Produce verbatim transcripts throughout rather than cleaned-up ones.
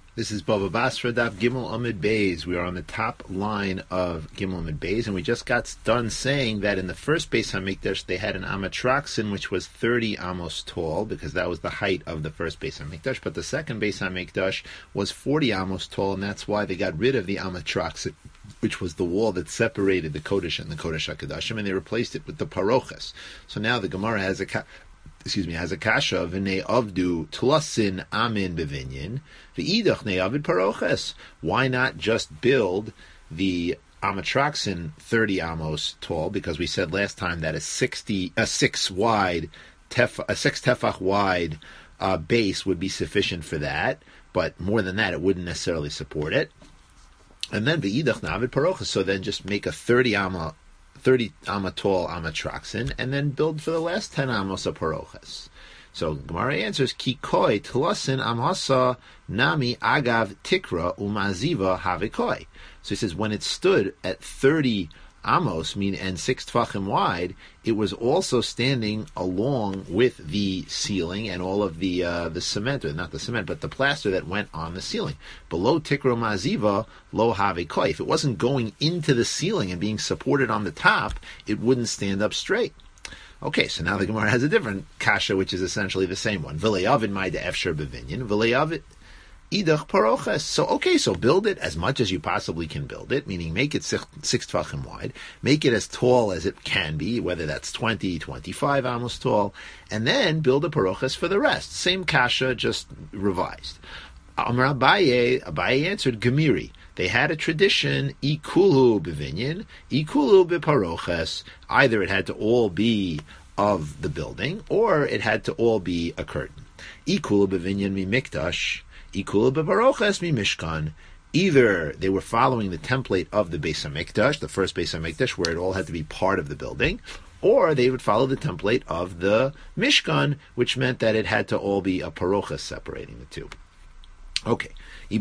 This is Baba Basra Daf Gimel Amid Beis. We are on the top line of Gimel Amid Beis, and we just got done saying that in the first Beis Hamikdash they had an Amatraxin which was thirty amos tall, because that was the height of the first Beis Hamikdash. But the second Beis Hamikdash was forty amos tall, and that's why they got rid of the Amatraxin, which was the wall that separated the Kodesh and the Kodesh HaKadoshim, and they replaced it with the Paroches. So now the Gemara has a Ka- excuse me has a kasha v'nei avdu tlasin amin bevinyan v'idach nei avid Paroches. Why not just build the Amatraxin thirty amos tall? Because we said last time that a sixty a six wide tef, a six tefach wide uh, base would be sufficient for that, but more than that it wouldn't necessarily support it. And then v'idach navid Paroches, so then just make a thirty amma, thirty amma tall Amatraxin, and then build for the last ten amos of Paroches. So Gemara answers, Ki koi tlasin amhasa nami agav tikra umaziva havikoi. So he says when it stood at thirty amos, mean and six tfachim wide, it was also standing along with the ceiling and all of the uh, the cement, or not the cement, but the plaster that went on the ceiling. Below tikro maziva lo havikoi. If it wasn't going into the ceiling and being supported on the top, it wouldn't stand up straight. Okay, so now the Gemara has a different kasha, which is essentially the same one. V'le'avid ma'ida efshar bevinyan, v'le'avid idach Paroches. So, okay, so build it as much as you possibly can build it, meaning make it six, six tfachim wide, make it as tall as it can be, whether that's twenty, twenty-five amos tall, and then build a Paroches for the rest. Same kasha, just revised. Amar Abaye, Abaye answered, Gemiri. They had a tradition, ikulu bevinyan, ikulu beparoches. Either it had to all be of the building, or it had to all be a curtain. Ikulu bevinyan mi mikdash, ikulu beparoches mi mishkan. Either they were following the template of the Beis Hamikdash, the first Beis Hamikdash, where it all had to be part of the building, or they would follow the template of the Mishkan, which meant that it had to all be a paroches separating the two. Okay.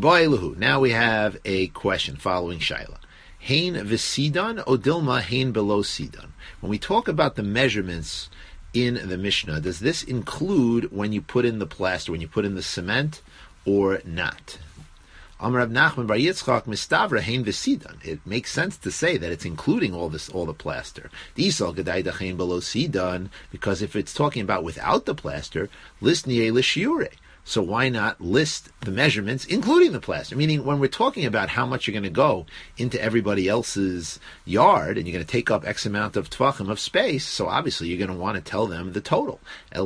Now we have a question following Shaila. Hain v'sidan o dilma hain below sidan. When we talk about the measurements in the Mishnah, does this include when you put in the plaster, when you put in the cement, or not? Amar Rav Nachman bar Yitzchak mistavra hain v'sidan. It makes sense to say that it's including all this, all the plaster. D'isal gedayda hain below sidan, because if it's talking about without the plaster, listniye l'shiure. So why not list the measurements, including the plaster? Meaning, when we're talking about how much you're going to go into everybody else's yard, and you're going to take up X amount of tvachim of space, so obviously you're going to want to tell them the total.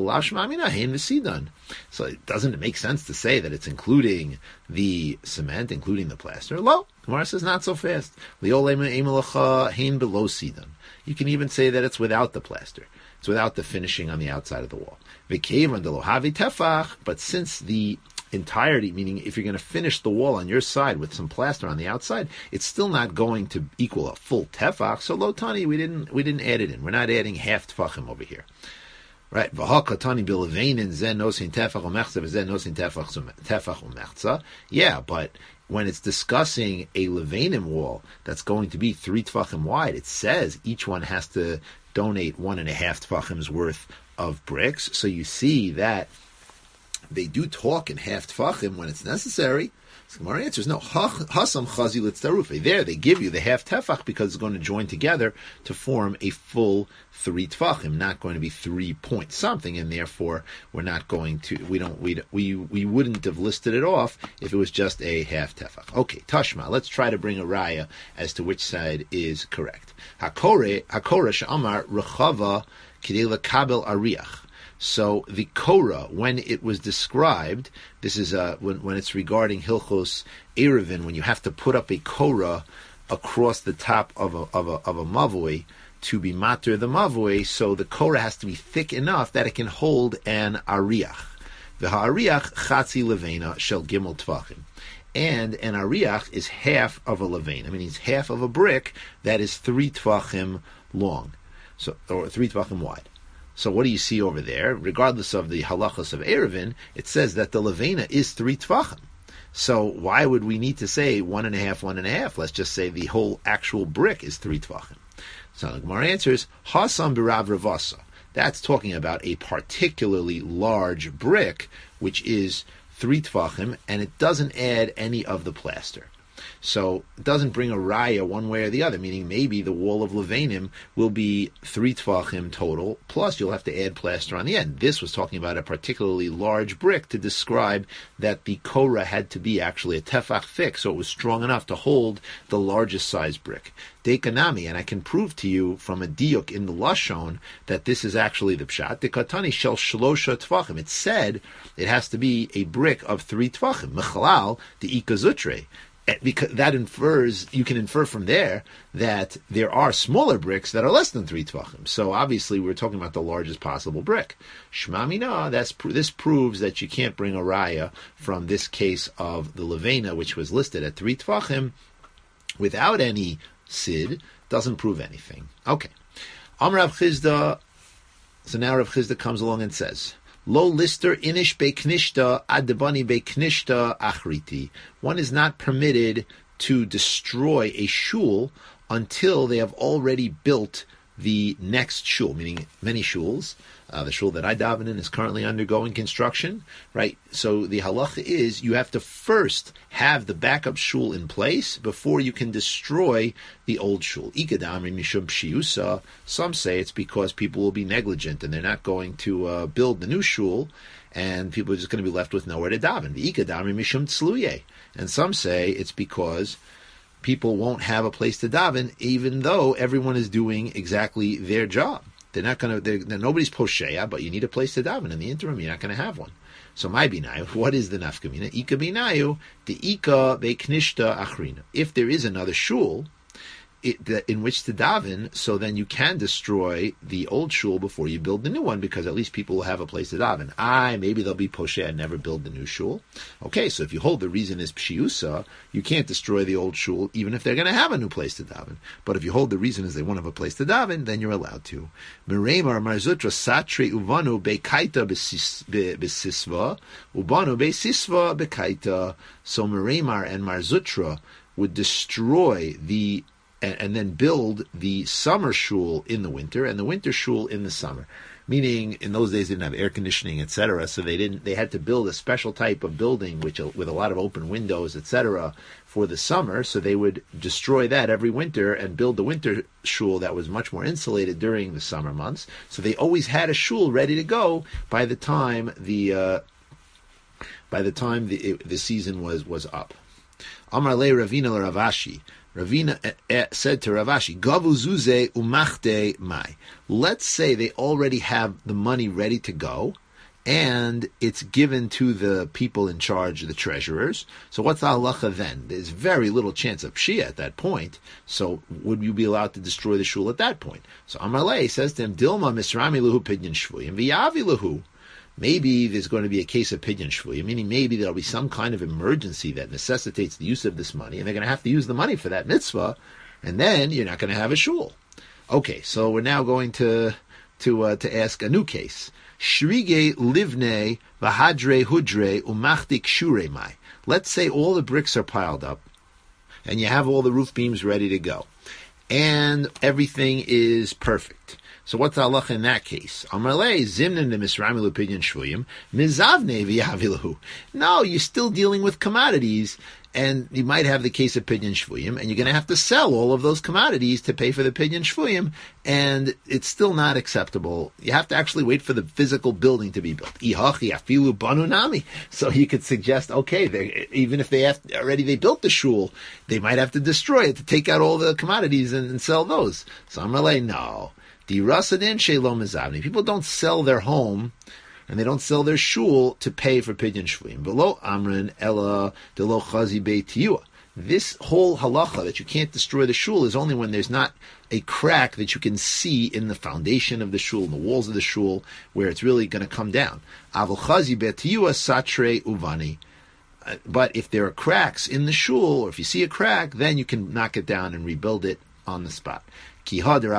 So it doesn't make sense to say that it's including the cement, including the plaster. Lo, Gemara says not so fast. You can even say that it's without the plaster. It's without the finishing on the outside of the wall. But since the entirety, meaning if you're going to finish the wall on your side with some plaster on the outside, it's still not going to equal a full tefach. So lo tani, we didn't we didn't add it in. We're not adding half tefachim over here, right? Yeah, but when it's discussing a levanim wall that's going to be three tefachim wide, it says each one has to donate one and a half tefachim's worth of bricks. So you see that they do talk in half tefachim when it's necessary. So Gemara answers, no, hasam chazi litztarufe. There they give you the half tefach because it's going to join together to form a full three tefachim, not going to be three point something, and therefore we're not going to, we don't, we we we wouldn't have listed it off if it was just a half tefach. Okay, Tashma, let's try to bring a raya as to which side is correct. Hakore, hakore she'amar rechava k'dei lekabel ariach. So the Korah, when it was described, this is uh, when, when it's regarding Hilchos Erevin, when you have to put up a Korah across the top of a of a of a mavoi to be mater the mavoi, so the Korah has to be thick enough that it can hold an ariach. The ha'ariach chatzi levena shel gimel tvachim. And an ariach is half of a levena. I mean, it's half of a brick that is three tvachim long, so or three tvachim wide. So what do you see over there? Regardless of the halachos of Erevin, it says that the levena is three tvachim. So why would we need to say one and a half, one and a half? Let's just say the whole actual brick is three tvachim. So the Gemara answers, Hasam b'rav ravasa. That's talking about a particularly large brick, which is three tvachim, and it doesn't add any of the plaster. So it doesn't bring a raya one way or the other, meaning maybe the wall of Levanim will be three tvachim total, plus you'll have to add plaster on the end. This was talking about a particularly large brick to describe that the korah had to be actually a tefach thick, so it was strong enough to hold the largest size brick. Dekanami, and I can prove to you from a diuk in the Lashon that this is actually the pshat. Dekatani shel shlosha tvachim. It said it has to be a brick of three tvachim. Mechalal the ikazutre. Because that infers, you can infer from there that there are smaller bricks that are less than three tvachim. So obviously we're talking about the largest possible brick. Shema mina, that's this proves that you can't bring a raya from this case of the levena, which was listed at three tvachim, without any sid. Doesn't prove anything. Okay. Amar Rav Chizda. So now Rav Chizda comes along and says, Lo lister inish beknishta adebani beknishta achriti. One is not permitted to destroy a shul until they have already built the next shul, meaning many shuls. Uh, the shul that I daven in is currently undergoing construction, right? So the halacha is you have to first have the backup shul in place before you can destroy the old shul. Ikadamri mishum pshiusa. Some say it's because people will be negligent and they're not going to uh, build the new shul, and people are just going to be left with nowhere to daven. The ikadamri mishum tzluye. And some say it's because people won't have a place to daven, even though everyone is doing exactly their job. They're not going to, they're, they're, nobody's posheya, but you need a place to daven. In the interim, you're not going to have one. So my binayu, what is the nafkamina? Ika binayu, the ika beknishta achrina. If there is another shul it, the, in which to daven, so then you can destroy the old shul before you build the new one, because at least people will have a place to daven. I maybe they'll be posheya and never build the new shul. Okay, so if you hold the reason is pshiusa, you can't destroy the old shul even if they're going to have a new place to daven. But if you hold the reason is they won't have a place to daven, then you're allowed to. Meremar marzutra satre uvanu bekaita besisva ubanu besisva bekaita. So Meremar and Marzutra would destroy the and, and then build the summer shul in the winter and the winter shul in the summer. Meaning, in those days, they didn't have air conditioning, et cetera. So they didn't. They had to build a special type of building, which with a lot of open windows, et cetera, for the summer. So they would destroy that every winter and build the winter shul that was much more insulated during the summer months. So they always had a shul ready to go by the time the uh, by the time the it, the season was was up. Amar le Ravina le Ravashi. Ravina said to Ravashi, Gavu zuze umachte mai. Let's say they already have the money ready to go, and it's given to the people in charge, the treasurers. So what's the halacha then? There's very little chance of pshia at that point. So would you be allowed to destroy the shul at that point? So Amalei says to him, Dilma misrami luhu pidyon shvuyim v'yavi luhu. Maybe there's going to be a case of pidyon shvuyim, meaning maybe there'll be some kind of emergency that necessitates the use of this money, and they're going to have to use the money for that mitzvah, and then you're not going to have a shul. Okay, so we're now going to to uh, to ask a new case. Shrige livne v'hadre hudre umachdik shure mai. Let's say all the bricks are piled up, and you have all the roof beams ready to go, and everything is perfect. So what's the halacha in that case? Amalei zimnin de misrami l'pidyon shvuyim mizavne v'yavilahu. No, you're still dealing with commodities, and you might have the case of pidyon shvuyim, and you're going to have to sell all of those commodities to pay for the pidyon shvuyim, and it's still not acceptable. You have to actually wait for the physical building to be built. Ihachi afilu banu nami. So you could suggest, okay, they, even if they have already they built the shul, they might have to destroy it to take out all the commodities and, and sell those. So Amalei, no. People don't sell their home and they don't sell their shul to pay for pidyon shvuyim. Below amrin ella delo chazi beitiyua. This whole halacha that you can't destroy the shul is only when there's not a crack that you can see in the foundation of the shul, in the walls of the shul, where it's really going to come down. Avol chazi beitiyua satre uvani. But if there are cracks in the shul, or if you see a crack, then you can knock it down and rebuild it on the spot. Like the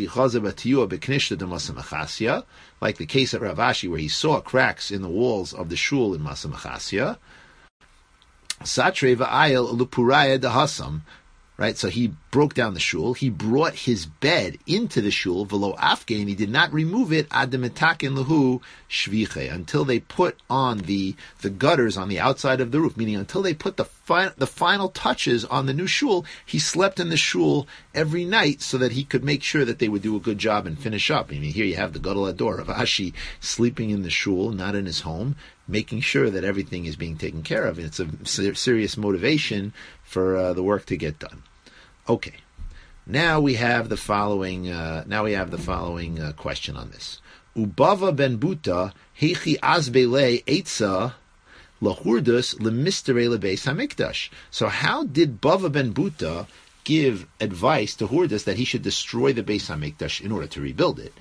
case at Rav Ashi where he saw cracks in the walls of the shul in Masa Machasya. Satre v'ayel lupuraya dehasam. right? So he broke down the shul. He brought his bed into the shul, velo afke, and he did not remove it ad demetaken lahu shviche, until they put on the the gutters on the outside of the roof, meaning until they put the fi- the final touches on the new shul. He slept in the shul every night so that he could make sure that they would do a good job and finish up. I mean, here you have the Gadol Hador of Ashi sleeping in the shul, not in his home, making sure that everything is being taken care of. And it's a ser- serious motivation for uh, the work to get done. Okay, now we have the following. Uh, now we have the following uh, question on this. Ubava ben Buta heichi azbele eitza lahurdus lemistere lebeis hamikdash. So how did Bava ben Buta give advice to Hurdus that he should destroy the Beis Hamikdash in order to rebuild it?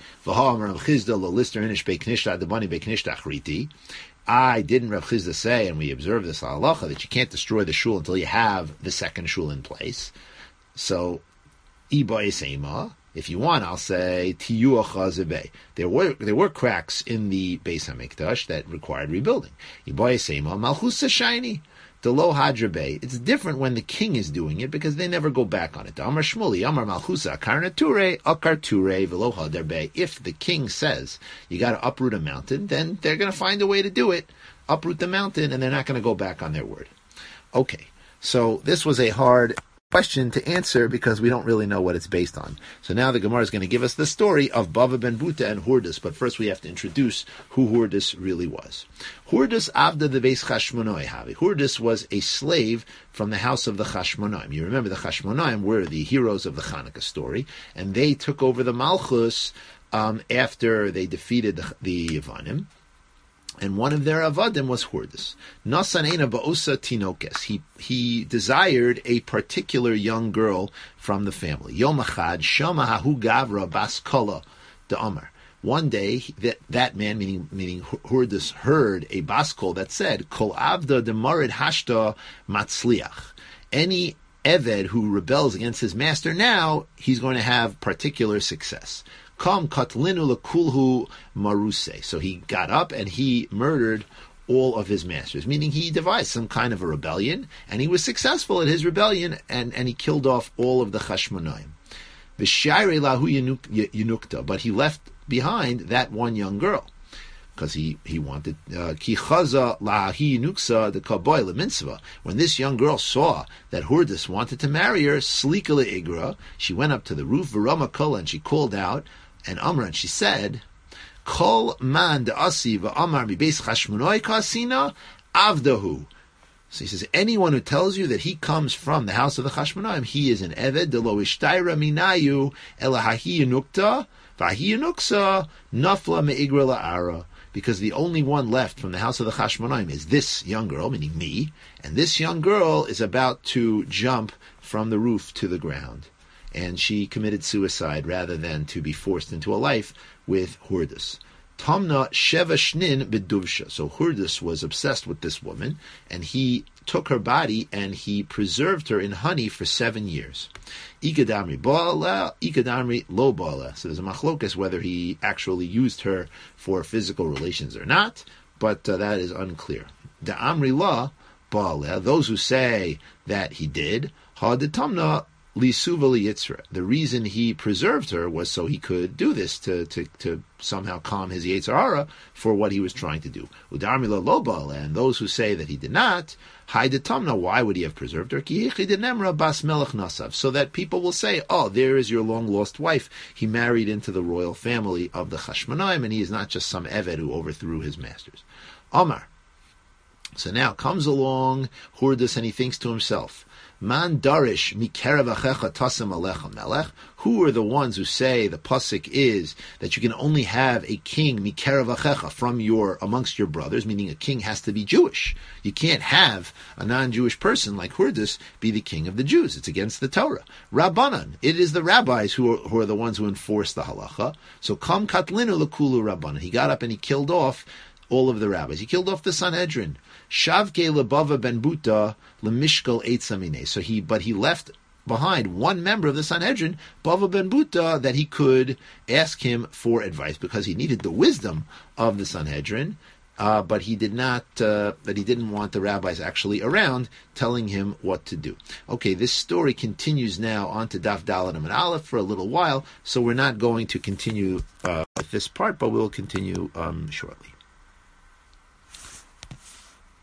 I didn't Rav Chizda say, and we observe this halacha, that you can't destroy the shul until you have the second shul in place. So, if you want, I'll say there were there were cracks in the Beis Hamikdash that required rebuilding. It's different when the king is doing it because they never go back on it. If the king says you got to uproot a mountain, then they're going to find a way to do it. Uproot the mountain, and they're not going to go back on their word. Okay, so this was a hard question to answer because we don't really know what it's based on. So now the Gemara is going to give us the story of Bava ben Buta and Hurdus, but first we have to introduce who Hurdus really was. Hurdus avda the Beis Chashmonai havi. Hurdus was a slave from the house of the Chashmonaim. You remember the Chashmonaim were the heroes of the Hanukkah story, and they took over the Malchus um, after they defeated the, the Yevanim. And one of their avadim was Hurdus. Nasanena ba'osa tinokes. He he desired a particular young girl from the family. Yom achad shama hahu gavra bas kola de Amar. One day, that that man, meaning meaning Hurdus, heard a baskol that said, Kol avda de marid hashta matzliach. Any eved who rebels against his master now, he's going to have particular success. Kam katlinu lekulhu maruse. So he got up and he murdered all of his masters, meaning he devised some kind of a rebellion, and he was successful at his rebellion, and, and he killed off all of the Chashmonaim. V'shayre lahu yinukta, but he left behind that one young girl, because he, he wanted ki chaza lahi yinuksa the kaboy lemitzvah. When this young girl saw that Hurdus wanted to marry her, slika le'igra, she went up to the roof, v'rama kola, and she called out, and Amra, and she said, Kol man de'asi v'amar mibeis chashmonoi kasina avdahu. So he says, anyone who tells you that he comes from the house of the Chashmonaim, he is an eved de lo ishtayra minayu elahahi yinukta v'ahi yinuksa nafla me'igra la'ara. Because the only one left from the house of the Chashmonaim is this young girl, meaning me, and this young girl is about to jump from the roof to the ground. And she committed suicide rather than to be forced into a life with Hurdus. Tamna sheva shnin beduvsha. So Hurdus was obsessed with this woman, and he took her body and he preserved her in honey for seven years. Ikadamri ba'ala, ikadamri lo ba'ala. So there's a machlokas whether he actually used her for physical relations or not, but uh, that is unclear. Da'amri la ba'ala. Those who say that he did, ha de tamna Lisuva liyitzra. The reason he preserved her was so he could do this to to, to somehow calm his Yetzer Hara for what he was trying to do. Udarmila lobal, and those who say that he did not, Haidatamna, why would he have preserved her? Kihichidenemra bas melech nasav, so that people will say, oh, there is your long lost wife. He married into the royal family of the Chashmonaim, and he is not just some eved who overthrew his masters. Omar. So now comes along Hurdus and he thinks to himself, Man darish mikerav achecha tasem alecha melech. Who are the ones who say the pasuk is that you can only have a king mikerav achecha from your amongst your brothers, meaning a king has to be Jewish. You can't have a non-Jewish person like Hurdus be the king of the Jews. It's against the Torah. Rabbanan, it is the rabbis who are, who are the ones who enforce the halacha. So kam katlinu lekulu rabbanan. He got up and he killed off all of the rabbis. He killed off the Sanhedrin. Shavke lebava ben Buta lemishkal eitzamine. So he, but he left behind one member of the Sanhedrin, Bava ben Buta, that he could ask him for advice because he needed the wisdom of the Sanhedrin. uh, but he did not. Uh, that he didn't want the rabbis actually around telling him what to do. Okay, this story continues now on to Daf Dalet Amud Aleph for a little while, so we're not going to continue uh, with this part, but we'll continue um, shortly.